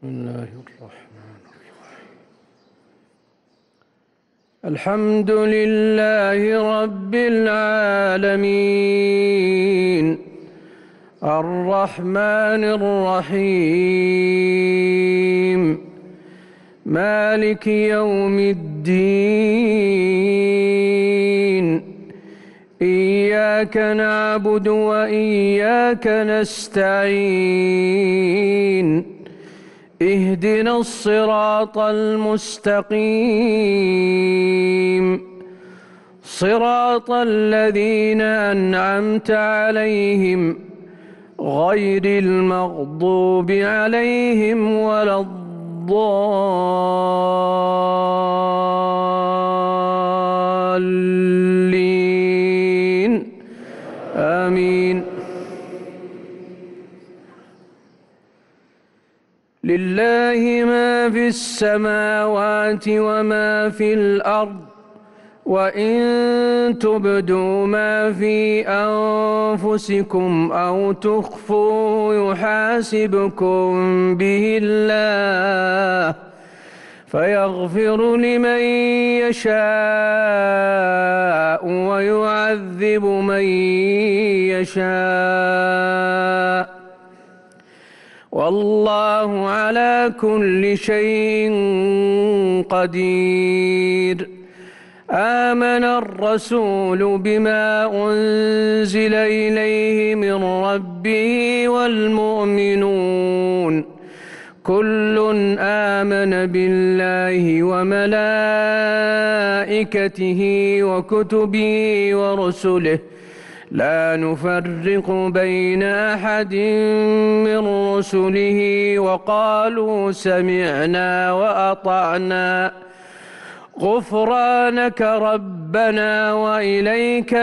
بسم الله الرحمن الرحيم. الحمد لله رب العالمين الرحمن الرحيم مالك يوم الدين إياك نعبد وإياك نستعين اهدنا الصراط المستقيم صراط الذين أنعمت عليهم غير المغضوب عليهم ولا الضالين آمين. لله ما في السماوات وما في الأرض وإن تبدوا ما في أنفسكم أو تخفوه يحاسبكم به الله فيغفر لمن يشاء ويعذب من يشاء والله على كل شيء قدير. آمن الرسول بما أنزل إليه من ربه والمؤمنون كل آمن بالله وملائكته وكتبه ورسله لا نفرق بين أحد من رسله وقالوا سمعنا وأطعنا غفرانك ربنا وإليك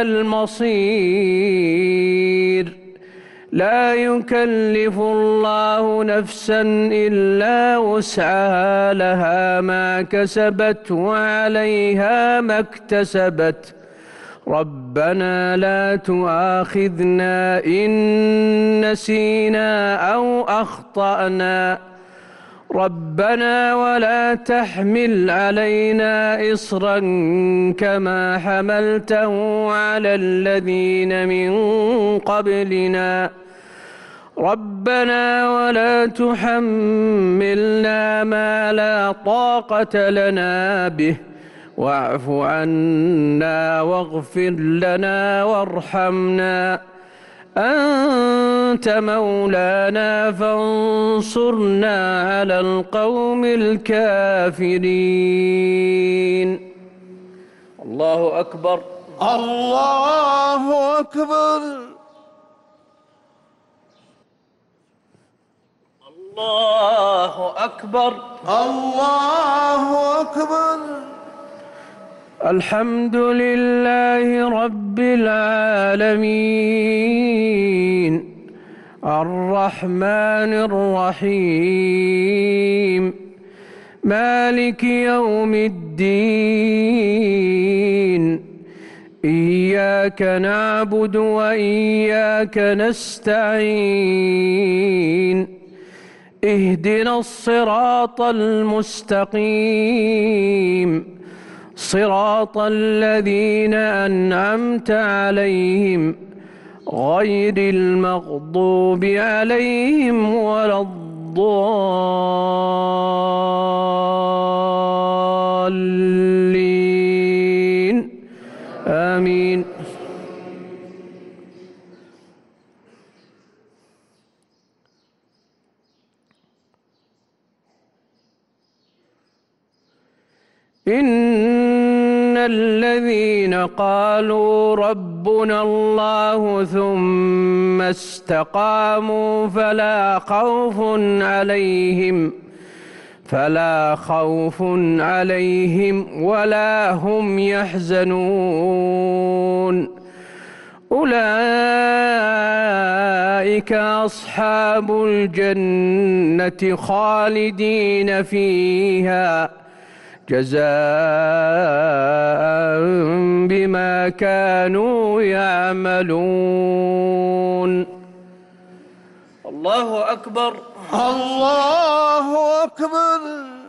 المصير. لا يكلف الله نفسا إلا وسعها لها ما كسبت وعليها ما اكتسبت ربنا لا تؤاخذنا إن نسينا أو أخطأنا ربنا ولا تحمل علينا إصرا كما حملته على الذين من قبلنا ربنا ولا تحملنا ما لا طاقة لنا به واعف عنا واغفر لنا وارحمنا أنت مولانا فانصرنا على القوم الكافرين. الله أكبر الله أكبر الله أكبر الله أكبر. الحمد لله رب العالمين الرحمن الرحيم مالك يوم الدين إياك نعبد وإياك نستعين اهدنا الصراط المستقيم صراط الذين أنعمت عليهم غير المغضوب عليهم ولا الضالين آمين. إن الذين قالوا ربنا الله ثم استقاموا فلا خوف عليهم ولا هم يحزنون أولئك أصحاب الجنة خالدين فيها جزاء بما كانوا يعملون. الله أكبر الله أكبر.